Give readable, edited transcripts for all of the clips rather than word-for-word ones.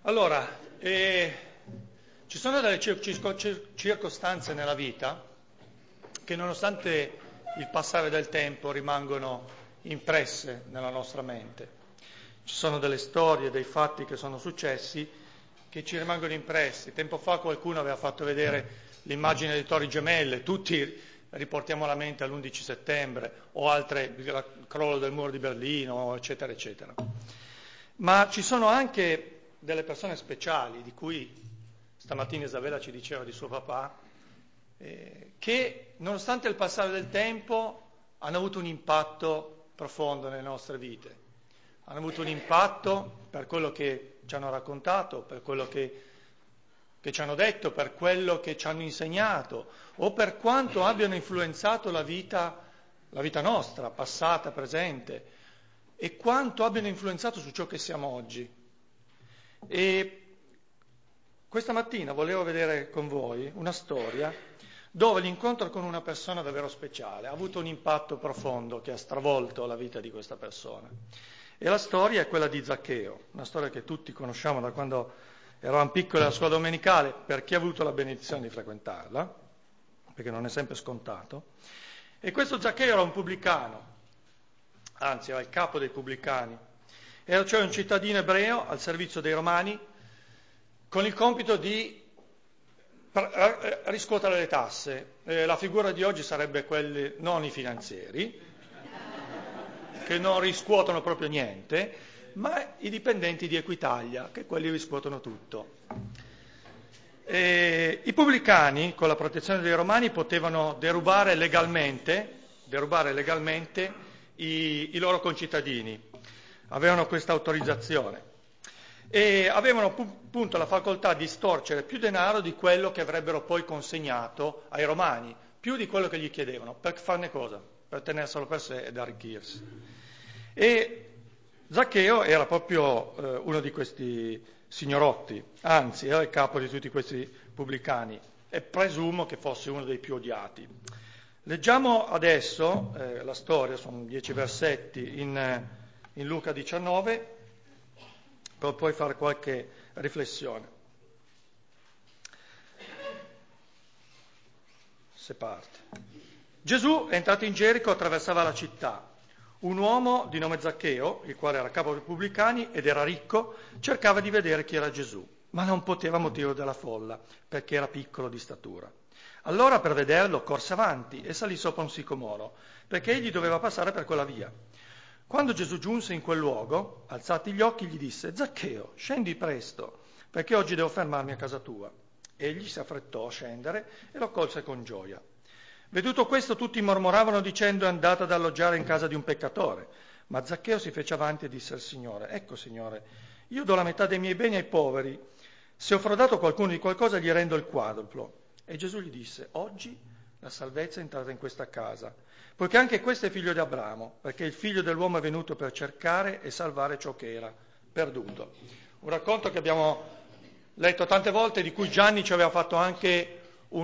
Allora, ci sono delle circostanze nella vita che nonostante il passare del tempo rimangono impresse nella nostra mente. Ci sono delle storie, dei fatti che sono successi che ci rimangono impressi. Tempo fa qualcuno aveva fatto vedere l'immagine delle Torri Gemelle, tutti riportiamo alla mente all'11 settembre o altre, il crollo del muro di Berlino, eccetera, eccetera. Ma ci sono anche delle persone speciali, di cui stamattina Isabella ci diceva di suo papà, che nonostante il passare del tempo hanno avuto un impatto profondo nelle nostre vite. Hanno avuto un impatto per quello che ci hanno raccontato, per quello che ci hanno detto, per quello che ci hanno insegnato, o per quanto abbiano influenzato la vita nostra, passata, presente, e quanto abbiano influenzato su ciò che siamo oggi. E questa mattina volevo vedere con voi una storia dove l'incontro con una persona davvero speciale ha avuto un impatto profondo che ha stravolto la vita di questa persona. E la storia è quella di Zaccheo, una storia che tutti conosciamo da quando eravamo piccoli alla scuola domenicale, per chi ha avuto la benedizione di frequentarla, perché non è sempre scontato. E questo Zaccheo era un pubblicano, anzi era il capo dei pubblicani, era cioè un cittadino ebreo al servizio dei romani con il compito di riscuotere le tasse. La figura di oggi sarebbe quelli, non i finanzieri, che non riscuotono proprio niente, ma i dipendenti di Equitalia, che quelli riscuotono tutto. I pubblicani, con la protezione dei romani, potevano derubare legalmente i loro concittadini, avevano questa autorizzazione e avevano appunto la facoltà di storcere più denaro di quello che avrebbero poi consegnato ai romani, più di quello che gli chiedevano. Per farne cosa? Per tenerselo per sé ed arricchirsi. E Zaccheo era proprio uno di questi signorotti, anzi era il capo di tutti questi pubblicani e presumo che fosse uno dei più odiati. Leggiamo adesso la storia, sono 10 versetti in Luca 19, per poi fare qualche riflessione. Se parte. Gesù, entrato in Gerico, attraversava la città. Un uomo di nome Zaccheo, il quale era capo dei pubblicani ed era ricco, cercava di vedere chi era Gesù, ma non poteva a motivo della folla, perché era piccolo di statura. Allora per vederlo corse avanti e salì sopra un sicomoro, perché egli doveva passare per quella via. Quando Gesù giunse in quel luogo, alzati gli occhi, gli disse: Zaccheo, scendi presto, perché oggi devo fermarmi a casa tua. Egli si affrettò a scendere e lo accolse con gioia. Veduto questo, tutti mormoravano dicendo: è andato ad alloggiare in casa di un peccatore. Ma Zaccheo si fece avanti e disse al Signore: ecco, Signore, io do la metà dei miei beni ai poveri. Se ho frodato qualcuno di qualcosa, gli rendo il quadruplo. E Gesù gli disse: oggi la salvezza è entrata in questa casa, poiché anche questo è figlio di Abramo, perché il figlio dell'uomo è venuto per cercare e salvare ciò che era perduto. Un racconto che abbiamo letto tante volte, di cui Gianni ci aveva fatto anche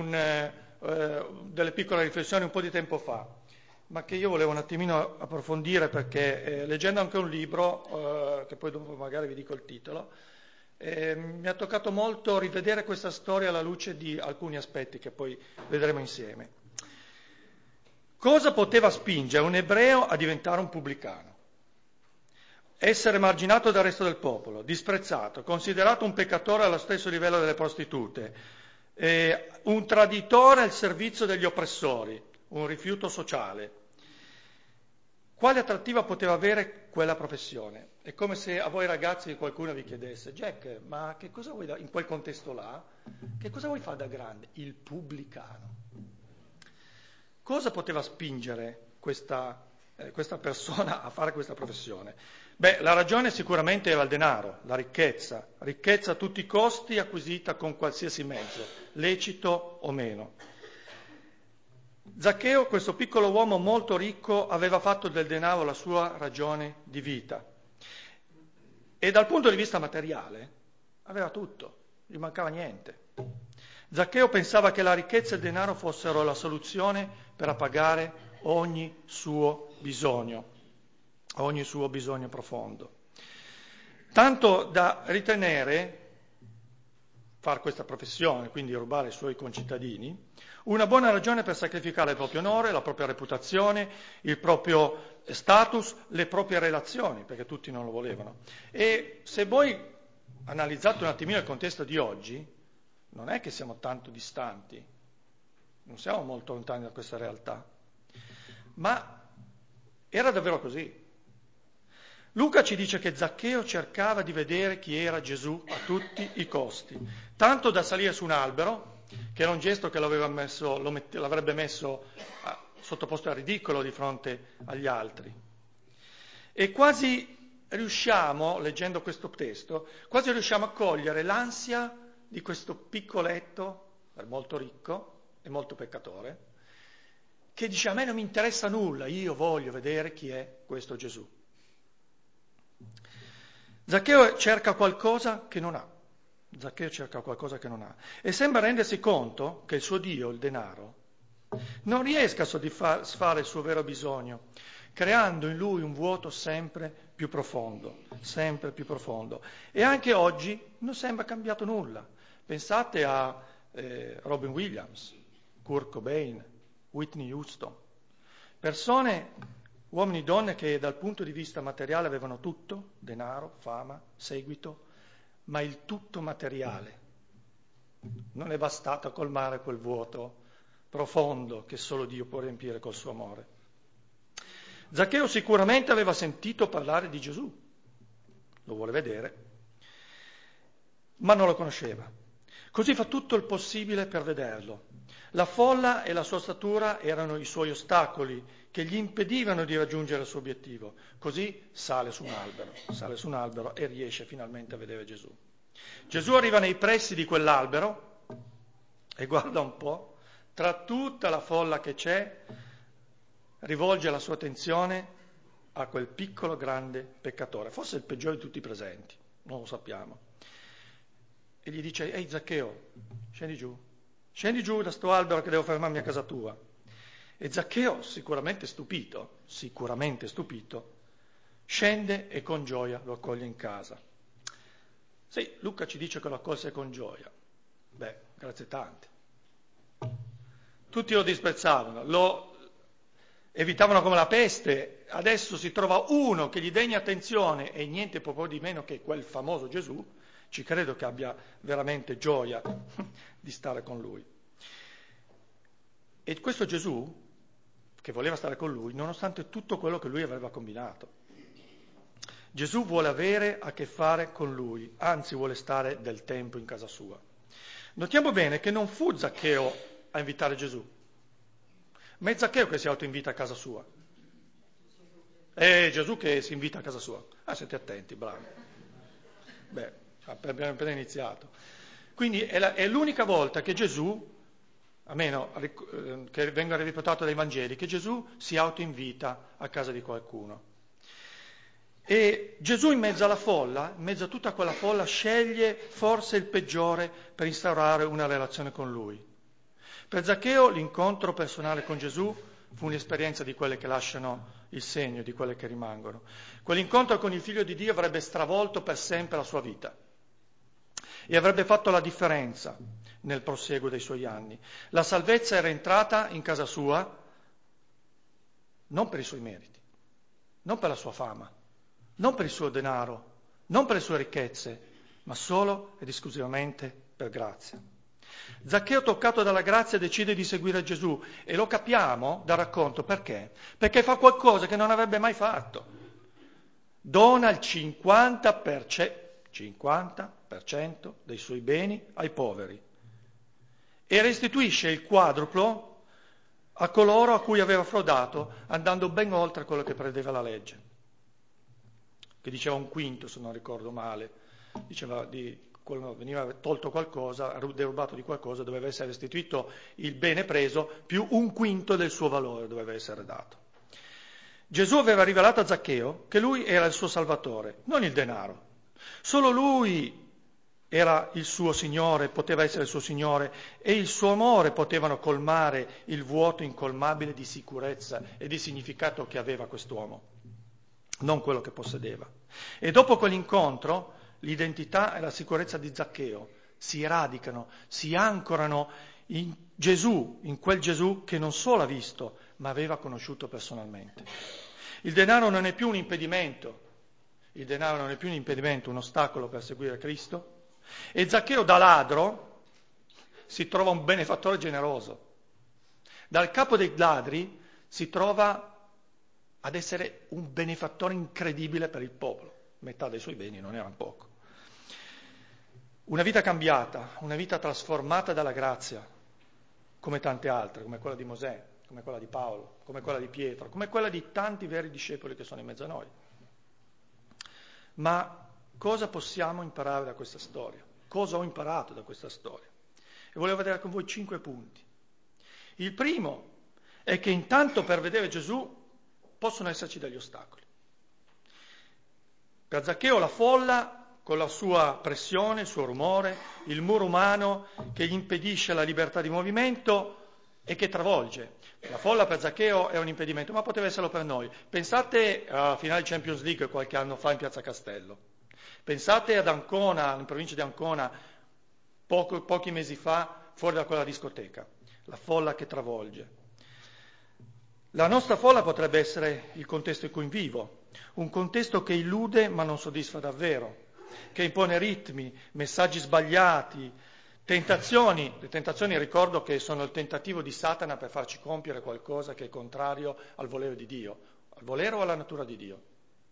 delle piccole riflessioni un po' di tempo fa, ma che io volevo un attimino approfondire perché leggendo anche un libro, che poi dopo magari vi dico il titolo, mi ha toccato molto rivedere questa storia alla luce di alcuni aspetti che poi vedremo insieme. Cosa poteva spingere un ebreo a diventare un pubblicano? Essere marginato dal resto del popolo, disprezzato, considerato un peccatore allo stesso livello delle prostitute, un traditore al servizio degli oppressori, un rifiuto sociale. Quale attrattiva poteva avere quella professione? È come se a voi ragazzi qualcuno vi chiedesse: Jack, ma che cosa vuoi in quel contesto là? Che cosa vuoi fare da grande? Il pubblicano. Cosa poteva spingere questa persona a fare questa professione? Beh, la ragione sicuramente era il denaro, la ricchezza a tutti i costi acquisita con qualsiasi mezzo, lecito o meno. Zaccheo, questo piccolo uomo molto ricco, aveva fatto del denaro la sua ragione di vita. E dal punto di vista materiale aveva tutto, gli mancava niente. Zaccheo pensava che la ricchezza e il denaro fossero la soluzione per appagare ogni suo bisogno profondo. Tanto da ritenere fare questa professione, quindi rubare i suoi concittadini, una buona ragione per sacrificare il proprio onore, la propria reputazione, il proprio status, le proprie relazioni, perché tutti non lo volevano. E se voi analizzate un attimino il contesto di oggi, non è che siamo tanto distanti, non siamo molto lontani da questa realtà, ma era davvero così. Luca ci dice che Zaccheo cercava di vedere chi era Gesù a tutti i costi, tanto da salire su un albero, che era un gesto che l'avrebbe messo sottoposto al ridicolo di fronte agli altri. E quasi riusciamo, leggendo questo testo, quasi riusciamo a cogliere l'ansia di questo piccoletto, molto ricco e molto peccatore, che dice: a me non mi interessa nulla, io voglio vedere chi è questo Gesù. Zaccheo cerca qualcosa che non ha. E sembra rendersi conto che il suo Dio, il denaro, non riesca a soddisfare il suo vero bisogno, creando in lui un vuoto sempre più profondo. E anche oggi non sembra cambiato nulla. Pensate a Robin Williams, Kurt Cobain, Whitney Houston, persone, uomini e donne che dal punto di vista materiale avevano tutto, denaro, fama, seguito, ma il tutto materiale non è bastato a colmare quel vuoto profondo che solo Dio può riempire col suo amore. Zaccheo sicuramente aveva sentito parlare di Gesù, lo vuole vedere, ma non lo conosceva. Così fa tutto il possibile per vederlo. La folla e la sua statura erano i suoi ostacoli che gli impedivano di raggiungere il suo obiettivo. Così sale su un albero e riesce finalmente a vedere Gesù. Gesù arriva nei pressi di quell'albero e guarda un po', tra tutta la folla che c'è, rivolge la sua attenzione a quel piccolo grande peccatore, forse il peggiore di tutti i presenti, non lo sappiamo. E gli dice: ehi Zaccheo, scendi giù da sto albero che devo fermarmi a casa tua. E Zaccheo, sicuramente stupito, scende e con gioia lo accoglie in casa. Sì, Luca ci dice che lo accolse con gioia. Beh, grazie tante. Tutti lo disprezzavano, lo evitavano come la peste. Adesso si trova uno che gli degna attenzione e niente proprio di meno che quel famoso Gesù. Ci credo che abbia veramente gioia di stare con lui. E questo Gesù, che voleva stare con lui, nonostante tutto quello che lui aveva combinato. Gesù vuole avere a che fare con lui, anzi vuole stare del tempo in casa sua. Notiamo bene che non fu Zaccheo a invitare Gesù, ma è Zaccheo che si autoinvita a casa sua. È Gesù che si invita a casa sua. Ah, siete attenti, bravi. Beh, abbiamo appena iniziato. Quindi è l'unica volta che Gesù, a meno che venga riportato dai Vangeli, che Gesù si autoinvita a casa di qualcuno. E Gesù in mezzo alla folla, in mezzo a tutta quella folla, sceglie forse il peggiore per instaurare una relazione con lui. Per Zaccheo l'incontro personale con Gesù fu un'esperienza di quelle che lasciano il segno, di quelle che rimangono. Quell'incontro con il Figlio di Dio avrebbe stravolto per sempre la sua vita e avrebbe fatto la differenza nel proseguo dei suoi anni. La salvezza era entrata in casa sua non per i suoi meriti, non per la sua fama, non per il suo denaro, non per le sue ricchezze, ma solo ed esclusivamente per grazia. Zaccheo, toccato dalla grazia, decide di seguire Gesù e lo capiamo dal racconto perché? Perché fa qualcosa che non avrebbe mai fatto. Dona il 50% dei suoi beni ai poveri e restituisce il quadruplo a coloro a cui aveva frodato, andando ben oltre quello che prevedeva la legge, che diceva un quinto, se non ricordo male, diceva quando veniva tolto qualcosa, derubato di qualcosa, doveva essere restituito il bene preso più un quinto del suo valore doveva essere dato. Gesù aveva rivelato a Zaccheo che lui era il suo Salvatore, non il denaro. Solo lui era il suo Signore, poteva essere il suo Signore, e il suo amore potevano colmare il vuoto incolmabile di sicurezza e di significato che aveva quest'uomo, non quello che possedeva. E dopo quell'incontro, l'identità e la sicurezza di Zaccheo si radicano, si ancorano in Gesù, in quel Gesù che non solo ha visto, ma aveva conosciuto personalmente. Il denaro non è più un impedimento, il denaro non è più un impedimento, un ostacolo per seguire Cristo. E Zaccheo da ladro si trova un benefattore generoso. Dal capo dei ladri si trova ad essere un benefattore incredibile per il popolo. Metà dei suoi beni non erano poco. Una vita cambiata, una vita trasformata dalla grazia, come tante altre, come quella di Mosè, come quella di Paolo, come quella di Pietro, come quella di tanti veri discepoli che sono in mezzo a noi. Ma cosa possiamo imparare da questa storia? Cosa ho imparato da questa storia? E volevo vedere con voi 5 punti. Il primo è che intanto per vedere Gesù possono esserci degli ostacoli. Per Zaccheo la folla, con la sua pressione, il suo rumore, il muro umano che gli impedisce la libertà di movimento e che travolge. La folla per Zaccheo è un impedimento, ma poteva esserlo per noi. Pensate alla finale Champions League qualche anno fa in Piazza Castello. Pensate ad Ancona, in provincia di Ancona, pochi mesi fa, fuori da quella discoteca. La folla che travolge. La nostra folla potrebbe essere il contesto in cui vivo, un contesto che illude ma non soddisfa davvero, che impone ritmi, messaggi sbagliati, tentazioni. Le tentazioni ricordo che sono il tentativo di Satana per farci compiere qualcosa che è contrario al volere di Dio, al volere o alla natura di Dio.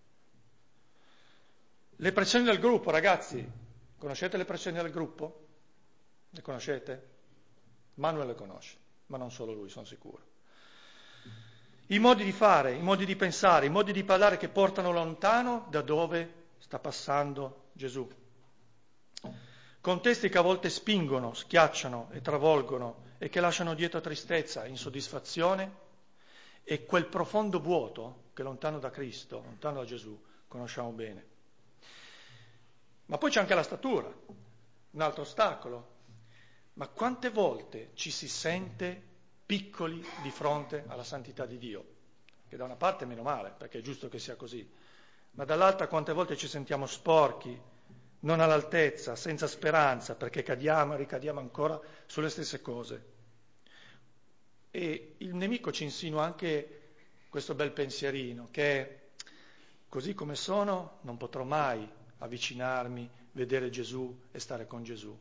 Le pressioni del gruppo, ragazzi, conoscete le pressioni del gruppo? Le conoscete? Manuel le conosce, ma non solo lui, sono sicuro. I modi di fare, i modi di pensare, i modi di parlare che portano lontano da dove sta passando Gesù. Contesti che a volte spingono, schiacciano e travolgono e che lasciano dietro tristezza, insoddisfazione e quel profondo vuoto che lontano da Cristo, lontano da Gesù, conosciamo bene. Ma poi c'è anche la statura, un altro ostacolo. Ma quante volte ci si sente piccoli di fronte alla santità di Dio? Che da una parte meno male, perché è giusto che sia così, ma dall'altra quante volte ci sentiamo sporchi, non all'altezza, senza speranza, perché cadiamo e ricadiamo ancora sulle stesse cose. E il nemico ci insinua anche questo bel pensierino, che così come sono non potrò mai avvicinarmi, vedere Gesù e stare con Gesù.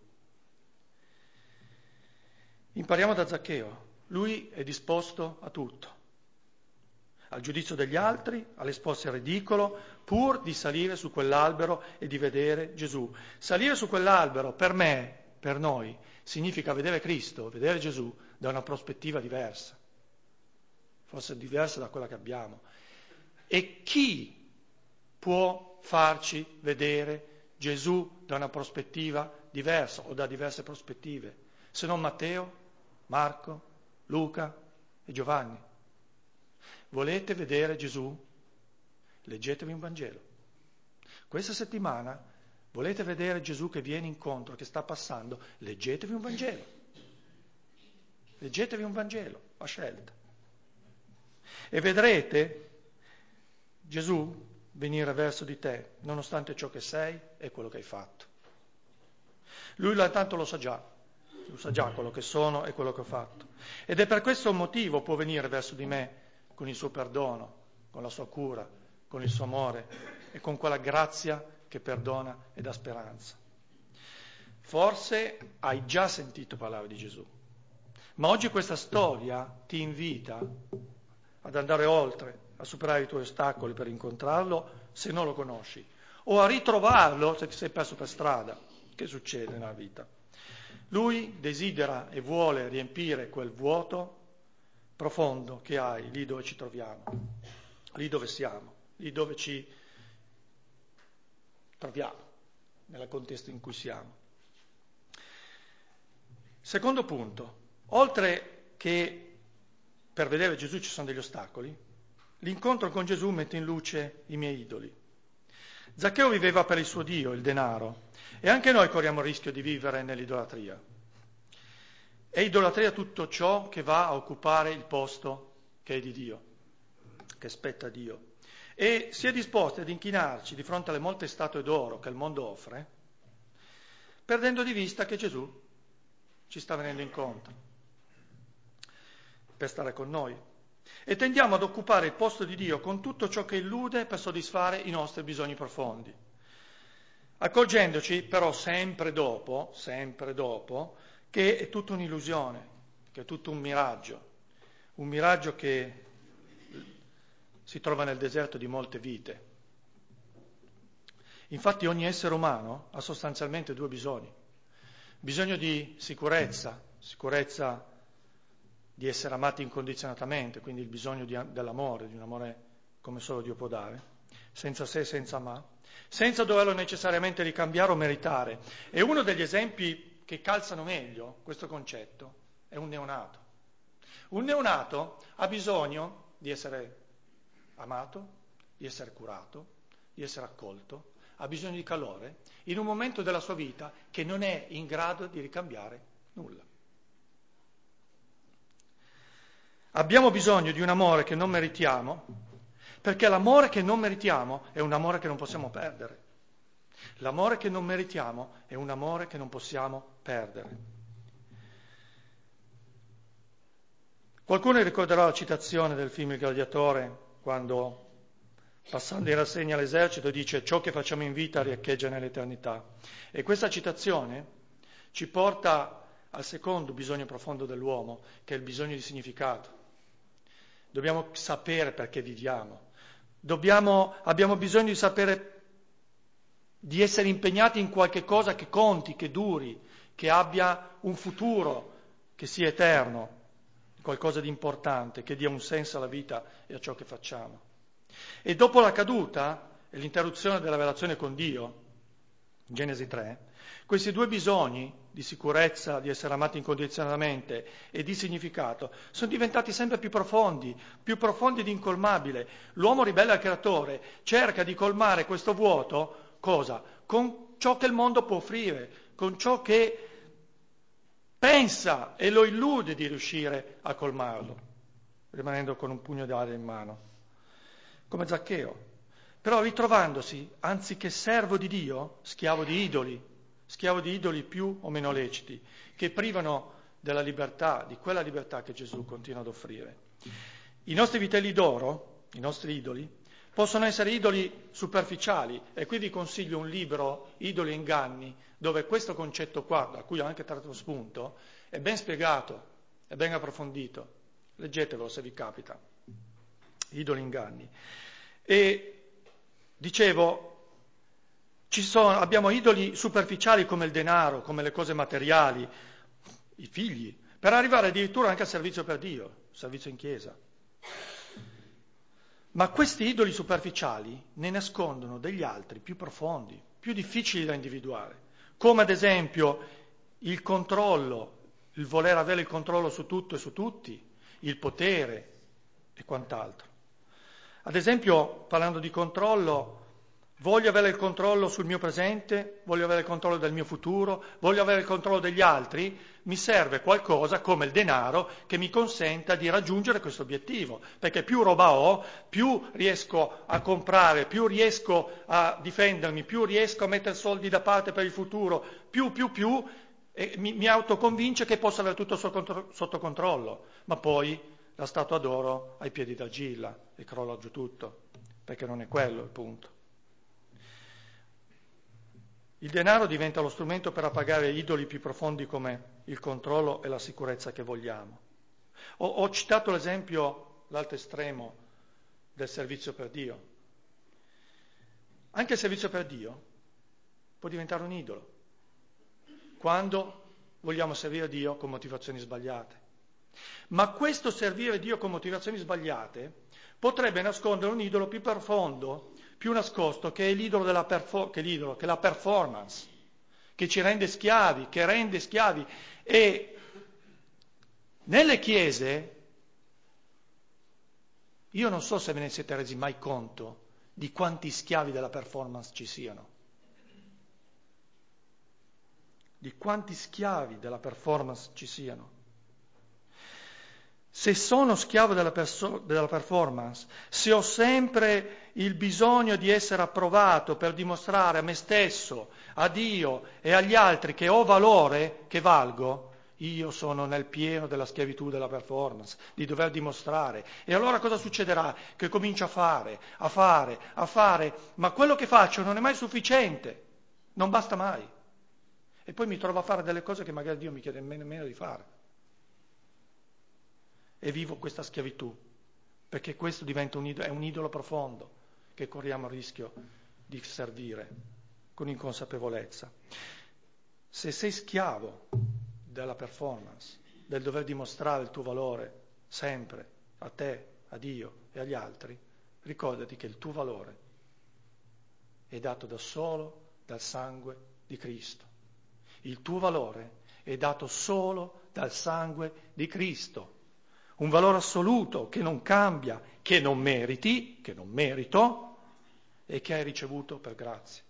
Impariamo da Zaccheo, lui è disposto a tutto, al giudizio degli altri, all'esporsi al ridicolo, pur di salire su quell'albero e di vedere Gesù. Salire su quell'albero per me, per noi, significa vedere Cristo, vedere Gesù da una prospettiva diversa, forse diversa da quella che abbiamo. E chi può farci vedere Gesù da una prospettiva diversa o da diverse prospettive? Se non Matteo, Marco, Luca e Giovanni. Volete vedere Gesù? Leggetevi un Vangelo. Questa settimana volete vedere Gesù che viene incontro, che sta passando? Leggetevi un Vangelo. Leggetevi un Vangelo, a scelta. E vedrete Gesù venire verso di te, nonostante ciò che sei e quello che hai fatto. Lui tanto lo sa già quello che sono e quello che ho fatto. Ed è per questo motivo può venire verso di me con il suo perdono, con la sua cura, con il suo amore e con quella grazia che perdona e dà speranza. Forse hai già sentito parlare di Gesù, ma oggi questa storia ti invita ad andare oltre, a superare i tuoi ostacoli per incontrarlo se non lo conosci, o a ritrovarlo se ti sei perso per strada. Che succede nella vita? Lui desidera e vuole riempire quel vuoto profondo che hai lì dove ci troviamo, lì dove siamo, lì dove ci troviamo, nel contesto in cui siamo. Secondo punto, oltre che per vedere Gesù ci sono degli ostacoli, l'incontro con Gesù mette in luce i miei idoli. Zaccheo viveva per il suo Dio, il denaro, e anche noi corriamo il rischio di vivere nell'idolatria. È idolatria tutto ciò che va a occupare il posto che è di Dio, che spetta a Dio. E si è disposti ad inchinarci di fronte alle molte statue d'oro che il mondo offre perdendo di vista che Gesù ci sta venendo incontro per stare con noi. E tendiamo ad occupare il posto di Dio con tutto ciò che illude per soddisfare i nostri bisogni profondi, accorgendoci però sempre dopo, che è tutta un'illusione, che è tutto un miraggio che si trova nel deserto di molte vite. Infatti ogni essere umano ha sostanzialmente due bisogni: bisogno di sicurezza di essere amati incondizionatamente, quindi il bisogno dell'amore, di un amore come solo Dio può dare, senza se, senza ma, senza doverlo necessariamente ricambiare o meritare. E uno degli esempi che calzano meglio questo concetto è un neonato. Un neonato ha bisogno di essere amato, di essere curato, di essere accolto, ha bisogno di calore in un momento della sua vita che non è in grado di ricambiare nulla. Abbiamo bisogno di un amore che non meritiamo, perché l'amore che non meritiamo è un amore che non possiamo perdere. L'amore che non meritiamo è un amore che non possiamo perdere. Qualcuno ricorderà la citazione del film Il Gladiatore, quando, passando in rassegna all'esercito, dice: ciò che facciamo in vita riecheggia nell'eternità. E questa citazione ci porta al secondo bisogno profondo dell'uomo, che è il bisogno di significato. Dobbiamo sapere perché viviamo. Abbiamo bisogno di sapere, di essere impegnati in qualche cosa che conti, che duri, che abbia un futuro, che sia eterno, qualcosa di importante, che dia un senso alla vita e a ciò che facciamo. E dopo la caduta e l'interruzione della relazione con Dio, Genesi 3, questi due bisogni di sicurezza, di essere amati incondizionatamente e di significato sono diventati sempre più profondi ed incolmabili. L'uomo ribelle al creatore cerca di colmare questo vuoto, cosa? Con ciò che il mondo può offrire, con ciò che pensa e lo illude di riuscire a colmarlo, rimanendo con un pugno d'aria in mano, come Zaccheo. Però ritrovandosi, anziché servo di Dio, schiavo di idoli più o meno leciti, che privano della libertà, di quella libertà che Gesù continua ad offrire. I nostri vitelli d'oro, i nostri idoli, possono essere idoli superficiali, e qui vi consiglio un libro, Idoli e inganni, dove questo concetto qua, da cui ho anche tratto spunto, è ben spiegato, è ben approfondito. Leggetevelo se vi capita. Idoli e inganni. E dicevo, abbiamo idoli superficiali come il denaro, come le cose materiali, i figli, per arrivare addirittura anche al servizio per Dio, servizio in chiesa. Ma questi idoli superficiali ne nascondono degli altri più profondi, più difficili da individuare, come ad esempio il controllo, il voler avere il controllo su tutto e su tutti, il potere e quant'altro. Ad esempio, parlando di controllo, voglio avere il controllo sul mio presente, voglio avere il controllo del mio futuro, voglio avere il controllo degli altri, mi serve qualcosa come il denaro che mi consenta di raggiungere questo obiettivo, perché più roba ho, più riesco a comprare, più riesco a difendermi, più riesco a mettere soldi da parte per il futuro, più, e mi autoconvince che posso avere tutto sotto controllo, ma poi la statua d'oro ai piedi d'argilla e crolla giù tutto, perché non è quello il punto. Il denaro diventa lo strumento per appagare idoli più profondi come il controllo e la sicurezza che vogliamo. Ho citato l'esempio, l'altro estremo, del servizio per Dio. Anche il servizio per Dio può diventare un idolo, quando vogliamo servire Dio con motivazioni sbagliate. Ma questo servire Dio con motivazioni sbagliate potrebbe nascondere un idolo più profondo, più nascosto, che è l'idolo che è la performance, che ci rende schiavi, che rende schiavi. E nelle chiese, io non so se ve ne siete resi mai conto di quanti schiavi della performance ci siano. Di quanti schiavi della performance ci siano. Se sono schiavo della performance, se ho sempre il bisogno di essere approvato per dimostrare a me stesso, a Dio e agli altri che ho valore, che valgo, io sono nel pieno della schiavitù della performance, di dover dimostrare. E allora cosa succederà? Che comincio a fare, ma quello che faccio non è mai sufficiente, non basta mai. E poi mi trovo a fare delle cose che magari Dio mi chiede nemmeno di fare. E vivo questa schiavitù, perché questo diventa è un idolo profondo che corriamo il rischio di servire con inconsapevolezza. Se sei schiavo della performance, del dover dimostrare il tuo valore sempre a te, a Dio e agli altri, ricordati che il tuo valore è dato da solo dal sangue di Cristo. Il tuo valore è dato solo dal sangue di Cristo. Un valore assoluto che non cambia, che non meriti, che non merito e che hai ricevuto per grazia.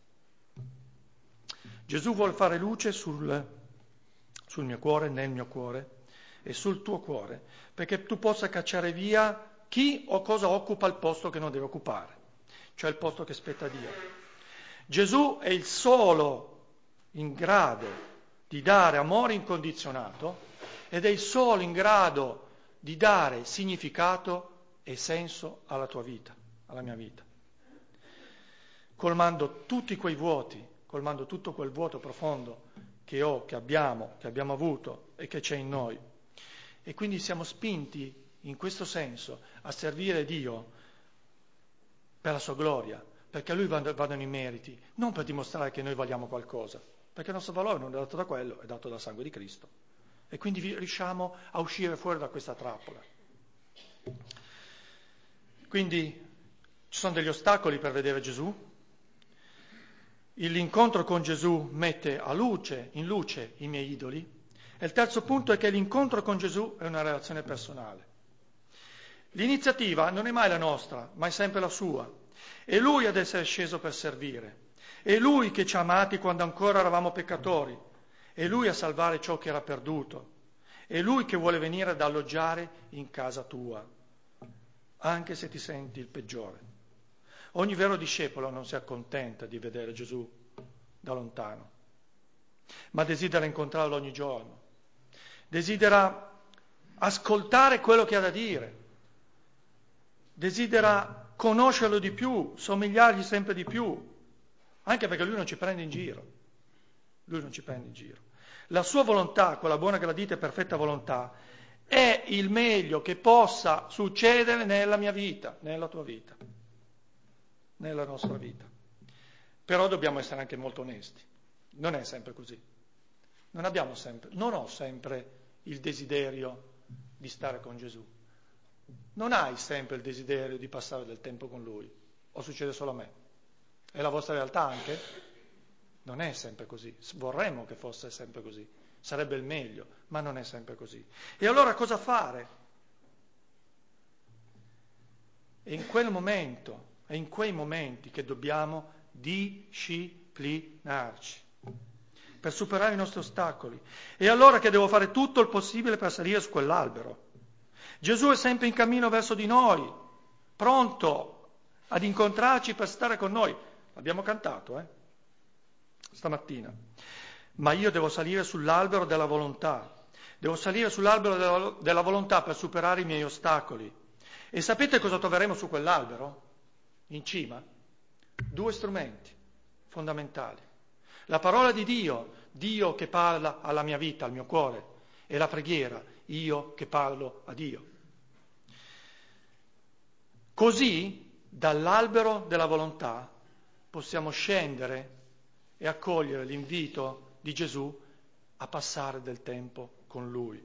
Gesù vuole fare luce sul mio cuore, nel mio cuore e sul tuo cuore, perché tu possa cacciare via chi o cosa occupa il posto che non deve occupare, cioè il posto che spetta a Dio. Gesù è il solo in grado di dare amore incondizionato ed è il solo in grado di dare significato e senso alla tua vita, alla mia vita, colmando tutti quei vuoti, colmando tutto quel vuoto profondo che abbiamo avuto e che c'è in noi. E quindi siamo spinti in questo senso a servire Dio per la sua gloria, perché a Lui vadano i meriti, non per dimostrare che noi valiamo qualcosa, perché il nostro valore non è dato da quello, è dato dal sangue di Cristo. E quindi riusciamo a uscire fuori da questa trappola. Quindi ci sono degli ostacoli per vedere Gesù. L'incontro con Gesù mette in luce i miei idoli. E il terzo punto è che l'incontro con Gesù è una relazione personale. L'iniziativa non è mai la nostra, ma è sempre la sua. È Lui ad essere sceso per servire. È Lui che ci ha amati quando ancora eravamo peccatori. È Lui a salvare ciò che era perduto. È Lui che vuole venire ad alloggiare in casa tua, anche se ti senti il peggiore. Ogni vero discepolo non si accontenta di vedere Gesù da lontano, ma desidera incontrarlo ogni giorno. Desidera ascoltare quello che ha da dire. Desidera conoscerlo di più, somigliargli sempre di più, anche perché Lui non ci prende in giro. Lui non ci prende in giro. La sua volontà, quella buona, gradita e perfetta volontà, è il meglio che possa succedere nella mia vita, nella tua vita, nella nostra vita. Però dobbiamo essere anche molto onesti. Non è sempre così. Non ho sempre il desiderio di stare con Gesù. Non hai sempre il desiderio di passare del tempo con Lui. O succede solo a me? È la vostra realtà anche? Non è sempre così, vorremmo che fosse sempre così, sarebbe il meglio, ma non è sempre così. E allora cosa fare? È in quei momenti che dobbiamo disciplinarci per superare i nostri ostacoli. E allora che devo fare tutto il possibile per salire su quell'albero. Gesù è sempre in cammino verso di noi, pronto ad incontrarci per stare con noi. L'abbiamo cantato, stamattina. Ma io devo salire sull'albero della volontà. Devo salire sull'albero della volontà per superare i miei ostacoli. E sapete cosa troveremo su quell'albero? In cima? 2 strumenti fondamentali. La parola di Dio, Dio che parla alla mia vita, al mio cuore, e la preghiera, io che parlo a Dio. Così, dall'albero della volontà, possiamo scendere e accogliere l'invito di Gesù a passare del tempo con Lui.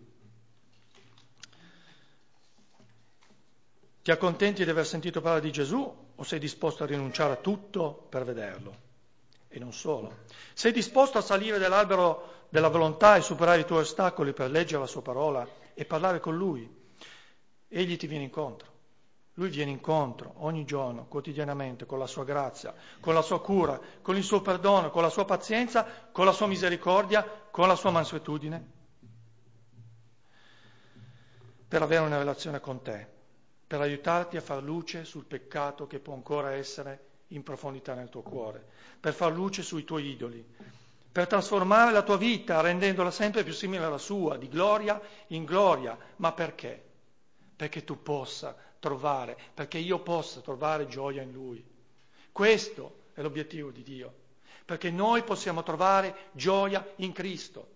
Ti accontenti di aver sentito parlare di Gesù o sei disposto a rinunciare a tutto per vederlo? E non solo. Sei disposto a salire dall'albero della volontà e superare i tuoi ostacoli per leggere la sua parola e parlare con Lui? Egli ti viene incontro. Lui viene incontro ogni giorno, quotidianamente, con la sua grazia, con la sua cura, con il suo perdono, con la sua pazienza, con la sua misericordia, con la sua mansuetudine. per avere una relazione con te, per aiutarti a far luce sul peccato che può ancora essere in profondità nel tuo cuore, per far luce sui tuoi idoli, per trasformare la tua vita rendendola sempre più simile alla sua, di gloria in gloria. Ma perché? Perché tu possa trovare, perché io possa trovare gioia in Lui. Questo è l'obiettivo di Dio, perché noi possiamo trovare gioia in Cristo.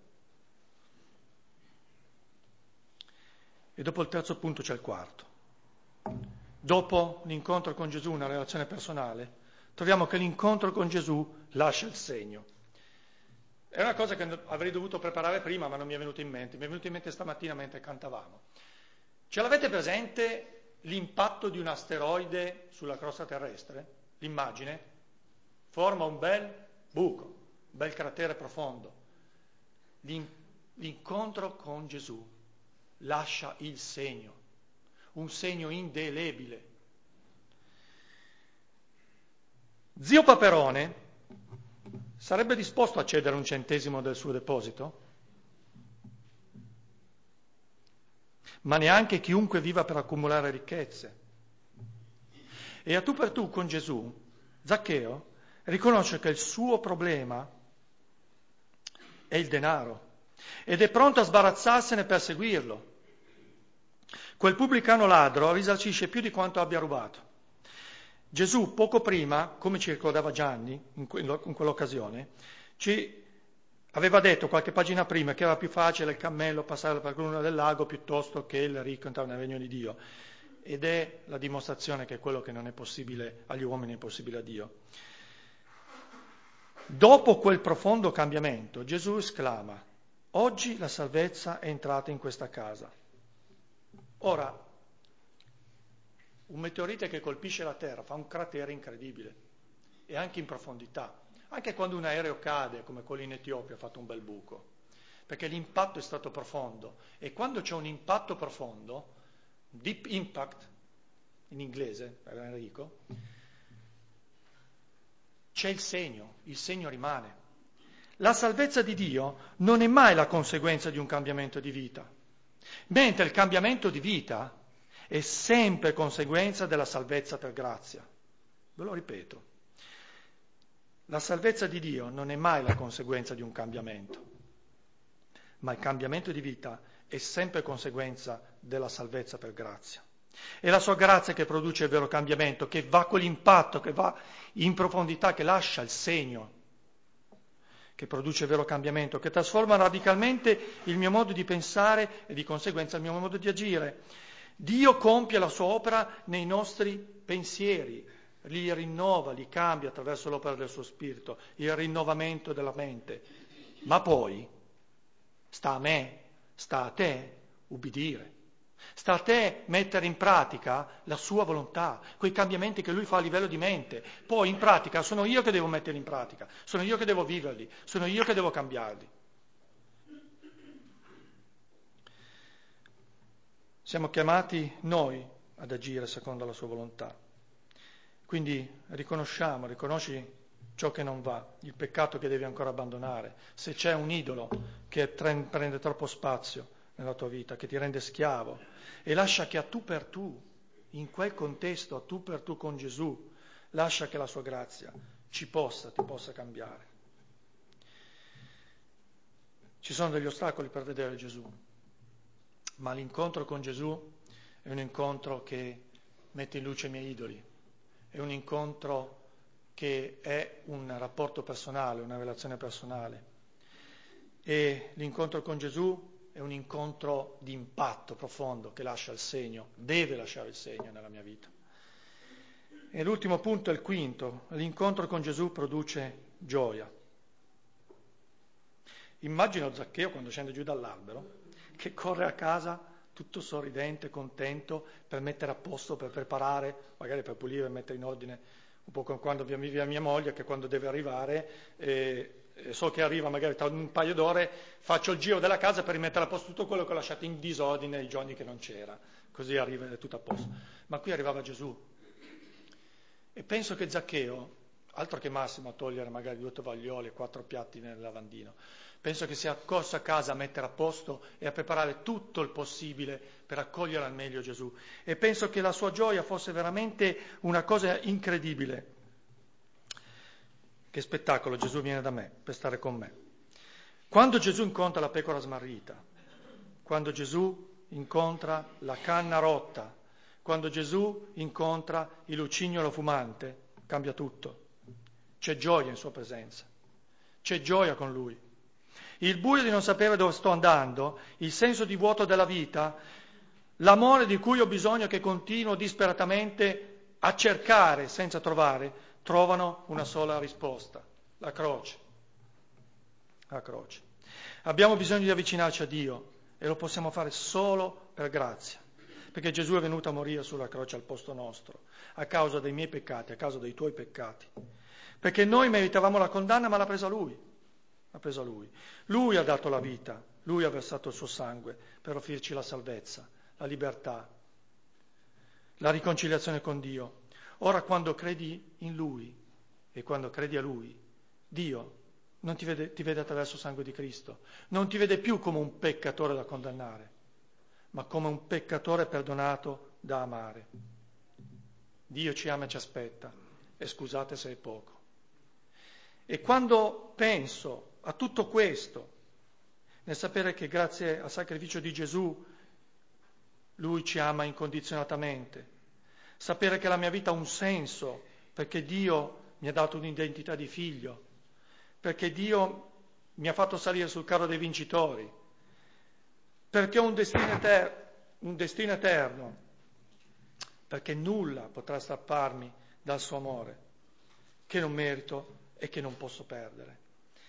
E dopo il terzo punto c'è il quarto. Dopo l'incontro con Gesù, una relazione personale, troviamo che l'incontro con Gesù lascia il segno. È una cosa che avrei dovuto preparare prima, ma non mi è venuta in mente. Mi è venuta in mente stamattina mentre cantavamo. Ce l'avete presente l'impatto di un asteroide sulla crosta terrestre? L'immagine? Forma un bel buco, un bel cratere profondo. L'incontro con Gesù lascia il segno, un segno indelebile. Zio Paperone sarebbe disposto a cedere 1 centesimo del suo deposito? Ma neanche chiunque viva per accumulare ricchezze. E a tu per tu con Gesù, Zaccheo riconosce che il suo problema è il denaro ed è pronto a sbarazzarsene per seguirlo. Quel pubblicano ladro risarcisce più di quanto abbia rubato. Gesù poco prima, come ci ricordava Gianni in quell'occasione, ci aveva detto qualche pagina prima che era più facile il cammello passare per l'una del lago piuttosto che il ricco entrare nel regno di Dio. Ed è la dimostrazione che quello che non è possibile agli uomini è possibile a Dio. Dopo quel profondo cambiamento, Gesù esclama: oggi la salvezza è entrata in questa casa. Ora, un meteorite che colpisce la Terra fa un cratere incredibile e anche in profondità. Anche quando un aereo cade, come quello in Etiopia, ha fatto un bel buco, perché l'impatto è stato profondo. E quando c'è un impatto profondo, deep impact, in inglese, per Enrico, c'è il segno rimane. La salvezza di Dio non è mai la conseguenza di un cambiamento di vita, mentre il cambiamento di vita è sempre conseguenza della salvezza per grazia. Ve lo ripeto. La salvezza di Dio non è mai la conseguenza di un cambiamento, ma il cambiamento di vita è sempre conseguenza della salvezza per grazia. È la sua grazia che produce il vero cambiamento, che va con l'impatto, che va in profondità, che lascia il segno, che produce il vero cambiamento, che trasforma radicalmente il mio modo di pensare e di conseguenza il mio modo di agire. Dio compie la sua opera nei nostri pensieri, li rinnova, li cambia attraverso l'opera del suo spirito, il rinnovamento della mente. Ma poi sta a me, sta a te ubbidire. Sta a te mettere in pratica la sua volontà, quei cambiamenti che lui fa a livello di mente. Poi in pratica sono io che devo metterli in pratica, sono io che devo viverli, sono io che devo cambiarli. Siamo chiamati noi ad agire secondo la sua volontà. Quindi riconosci ciò che non va, il peccato che devi ancora abbandonare. Se c'è un idolo che prende troppo spazio nella tua vita, che ti rende schiavo, e lascia che a tu per tu, in quel contesto, a tu per tu con Gesù, lascia che la sua grazia ti possa cambiare. Ci sono degli ostacoli per vedere Gesù, ma l'incontro con Gesù è un incontro che mette in luce i miei idoli, è un incontro che è un rapporto personale, una relazione personale. E l'incontro con Gesù è un incontro di impatto profondo che lascia il segno, deve lasciare il segno nella mia vita. E l'ultimo punto è il quinto: l'incontro con Gesù produce gioia. Immagino Zaccheo quando scende giù dall'albero, che corre a casa tutto sorridente, contento, per mettere a posto, per preparare, magari per pulire e mettere in ordine, un po' come quando vive mia moglie, che quando deve arrivare, so che arriva magari tra un paio d'ore, faccio il giro della casa per rimettere a posto tutto quello che ho lasciato in disordine i giorni che non c'era, così arriva ed è tutto a posto. Ma qui arrivava Gesù. E penso che Zaccheo, altro che Massimo a togliere magari 2 tovaglioli e 4 piatti nel lavandino, Penso che sia corso a casa a mettere a posto e a preparare tutto il possibile per accogliere al meglio Gesù. E penso che la sua gioia fosse veramente una cosa incredibile. Che spettacolo, Gesù viene da me per stare con me. Quando Gesù incontra la pecora smarrita, quando Gesù incontra la canna rotta, quando Gesù incontra il lucignolo fumante, cambia tutto. C'è gioia in sua presenza, c'è gioia con Lui. Il buio di non sapere dove sto andando, il senso di vuoto della vita, l'amore di cui ho bisogno che continuo disperatamente a cercare senza trovare, trovano una sola risposta, la croce. La croce. Abbiamo bisogno di avvicinarci a Dio e lo possiamo fare solo per grazia, perché Gesù è venuto a morire sulla croce al posto nostro, a causa dei miei peccati, a causa dei tuoi peccati. Perché noi meritavamo la condanna, ma l'ha presa Lui. L'ha presa Lui. Lui ha dato la vita, Lui ha versato il suo sangue per offrirci la salvezza, la libertà, la riconciliazione con Dio. Ora quando credi in Lui e quando credi a Lui, Dio non ti vede attraverso il sangue di Cristo, non ti vede più come un peccatore da condannare, ma come un peccatore perdonato da amare. Dio ci ama e ci aspetta, e scusate se è poco. E quando penso a tutto questo, nel sapere che grazie al sacrificio di Gesù Lui ci ama incondizionatamente, sapere che la mia vita ha un senso, perché Dio mi ha dato un'identità di figlio, perché Dio mi ha fatto salire sul carro dei vincitori, perché ho un destino eterno, perché nulla potrà strapparmi dal suo amore, che non merito e che non posso perdere.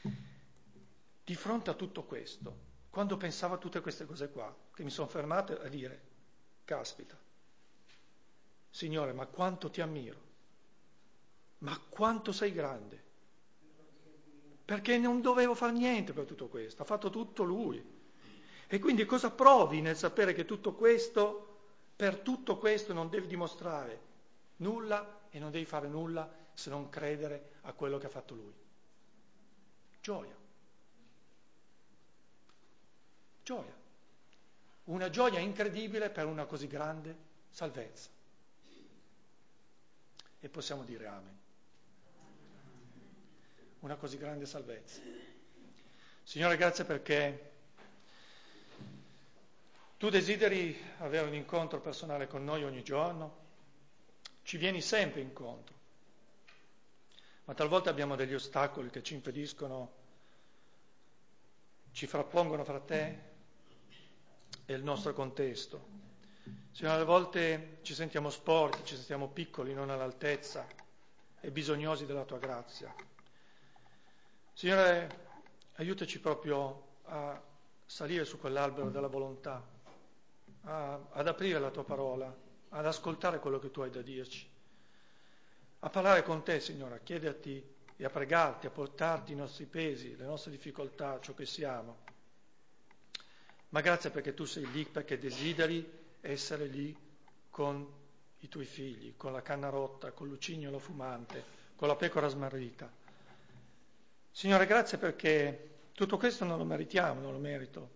Di fronte a tutto questo, quando pensavo a tutte queste cose qua, che mi sono fermato a dire, caspita, Signore, ma quanto ti ammiro, ma quanto sei grande, perché non dovevo fare niente per tutto questo, ha fatto tutto Lui. E quindi cosa provi nel sapere che tutto questo, per tutto questo non devi dimostrare nulla e non devi fare nulla se non credere a quello che ha fatto Lui? Gioia. Gioia. Una gioia incredibile per una così grande salvezza. E possiamo dire amen. Una così grande salvezza. Signore, grazie perché tu desideri avere un incontro personale con noi ogni giorno, ci vieni sempre incontro, ma talvolta abbiamo degli ostacoli che ci impediscono, ci frappongono fra te e il nostro contesto. Signore, alle volte ci sentiamo sporchi, ci sentiamo piccoli, non all'altezza e bisognosi della tua grazia. Signore, aiutaci proprio a salire su quell'albero della volontà, ad aprire la tua parola, ad ascoltare quello che tu hai da dirci, a parlare con te, Signore, a chiederti e a pregarti, a portarti i nostri pesi, le nostre difficoltà, ciò che siamo. Ma grazie perché tu sei lì, perché desideri essere lì con i tuoi figli, con la canna rotta, con l'ucignolo fumante, con la pecora smarrita. Signore, grazie perché tutto questo non lo meritiamo, non lo merito.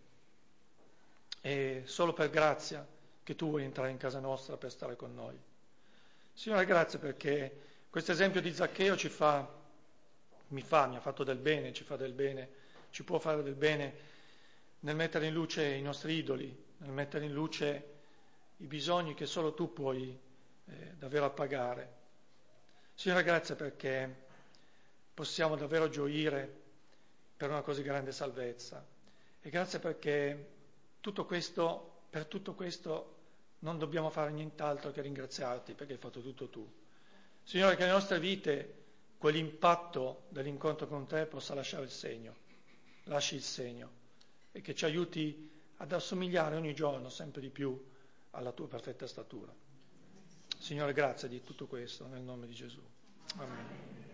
È solo per grazia che tu vuoi entrare in casa nostra per stare con noi. Signore, grazie perché questo esempio di Zaccheo mi ha fatto del bene, ci fa del bene, ci può fare del bene nel mettere in luce i nostri idoli, nel mettere in luce i bisogni che solo tu puoi davvero appagare. Signore, grazie perché possiamo davvero gioire per una così grande salvezza. E grazie perché per tutto questo non dobbiamo fare nient'altro che ringraziarti perché hai fatto tutto tu. Signore, che nelle nostre vite quell'impatto dell'incontro con te possa lasciare il segno, lasci il segno e che ci aiuti ad assomigliare ogni giorno sempre di più alla tua perfetta statura. Signore, grazie di tutto questo nel nome di Gesù. Amen.